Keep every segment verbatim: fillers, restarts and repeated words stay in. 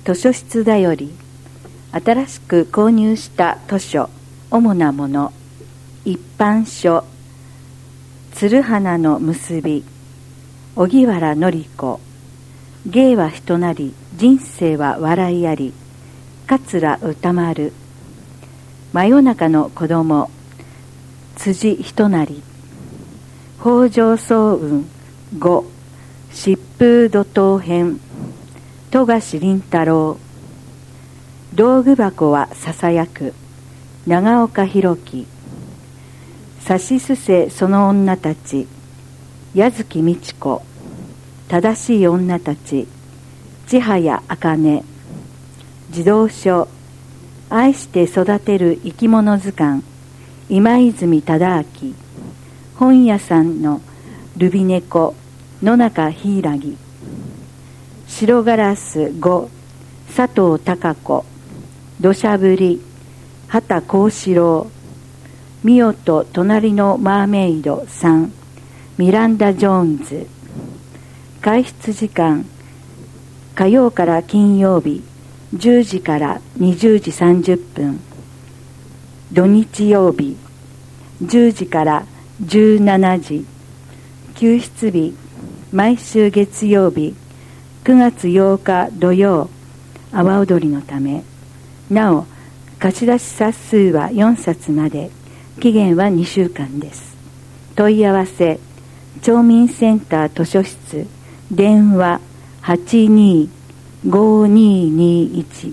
図書室だより新しく購入した図書主なもの一般書鶴花の結び荻原紀子芸は人なり人生は笑いあり桂歌丸真夜中の子供辻人なり北条早雲五疾風怒涛編富樫林太郎道具箱はささやく長岡弘樹さしすせその女たち矢月美智子正しい女たち千早茜児童書愛して育てる生き物図鑑今泉忠明本屋さんのルビ猫野中柊白ガラスご佐藤孝子土砂降り畑幸四郎ミオと隣のマーメイドさんミランダ・ジョーンズ外出時間火曜から金曜日じゅうじからにじゅうじさんじゅっぷん土日曜日じゅうじからじゅうしちじ休日日毎週月曜日くがつようか土曜阿波踊りのためなお貸し出し冊数はよんさつまで期限はにしゅうかんです。問い合わせ町民センター図書室電話 はちにーごーにーにーいち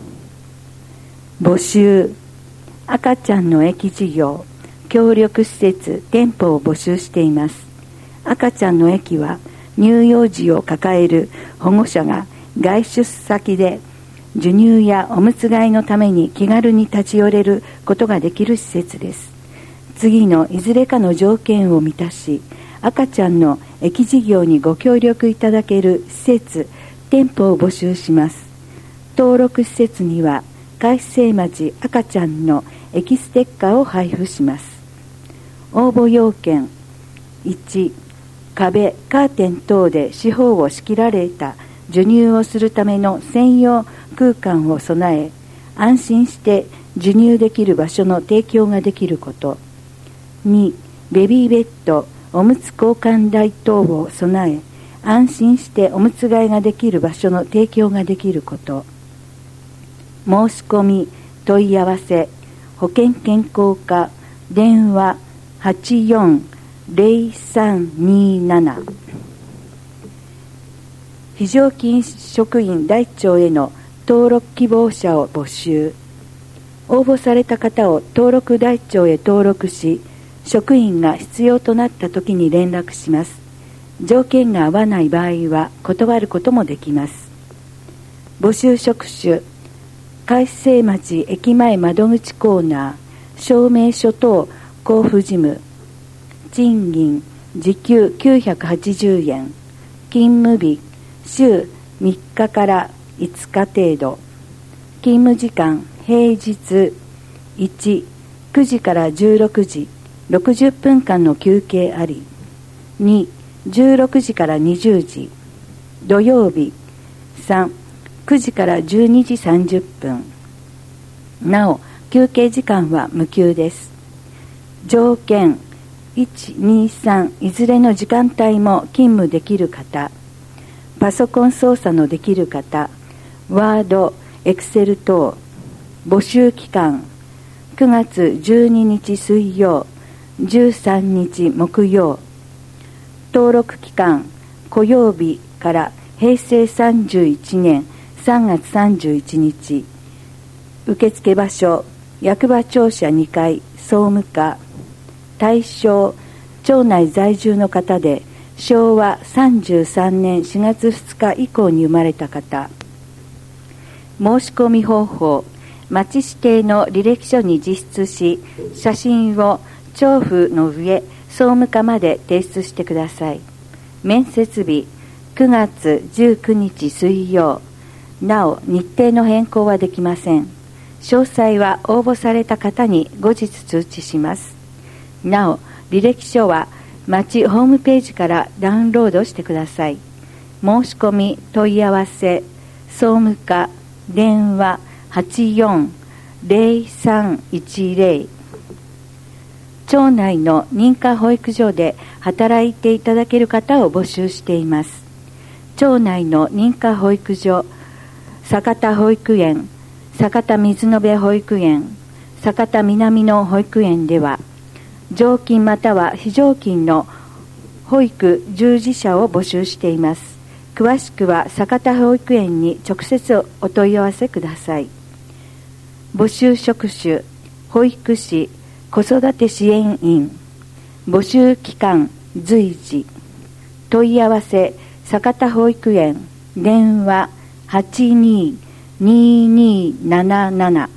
募集赤ちゃんの駅事業協力施設店舗を募集しています。赤ちゃんの駅は乳幼児を抱える保護者が外出先で授乳やおむつ替えのために気軽に立ち寄れることができる施設です。次のいずれかの条件を満たし赤ちゃんの駅事業にご協力いただける施設店舗を募集します。登録施設には海星町赤ちゃんの駅ステッカーを配布します。応募要件いち壁カーテン等で四方を仕切られた授乳をするための専用空間を備え安心して授乳できる場所の提供ができること。にベビーベッドおむつ交換台等を備え安心しておむつ替えができる場所の提供ができること。申し込み問い合わせ保健健康課電話 はちよんゼロさんにーなな 非常勤職員台帳への登録希望者を募集。応募された方を登録台帳へ登録し職員が必要となった時に連絡します。条件が合わない場合は断ることもできます。募集職種海星町駅前窓口コーナー証明書等交付事務賃金時給きゅうひゃくはちじゅうえん勤務日週みっかからいつか程度勤務時間平日いち、くじからじゅうろくじろくじゅっぷんかんの休憩ありに、じゅうろくじからにじゅうじ土曜日さん、くじからじゅうにじさんじゅっぷんなお休憩時間は無給です。条件いち、に、さんいずれの時間帯も勤務できる方パソコン操作のできる方ワード、エクセル等募集期間くがつじゅうににち水曜じゅうさんにち木曜登録期間雇用日からへいせいさんじゅういちねんさんがつさんじゅういちにち受付場所役場庁舎にかい総務課対象町内在住の方でしょうわさんじゅうさんねんしがつふつか以降に生まれた方。申し込み方法町指定の履歴書に自筆し写真を調布の上総務課まで提出してください。面接日くがつじゅうくにち水曜なお日程の変更はできません。詳細は応募された方に後日通知します。なお履歴書は町ホームページからダウンロードしてください。申し込み問い合わせ総務課電話 はちよんゼロさんいちゼロ。町内の認可保育所で働いていただける方を募集しています。町内の認可保育所、酒田保育園、酒田水延保育園、酒田南の保育園では、常勤または非常勤の保育従事者を募集しています。詳しくは酒田保育園に直接お問い合わせください。募集職種、保育士、子育て支援員。募集期間随時。問い合わせ酒田保育園電話 はちにーにーにーなななな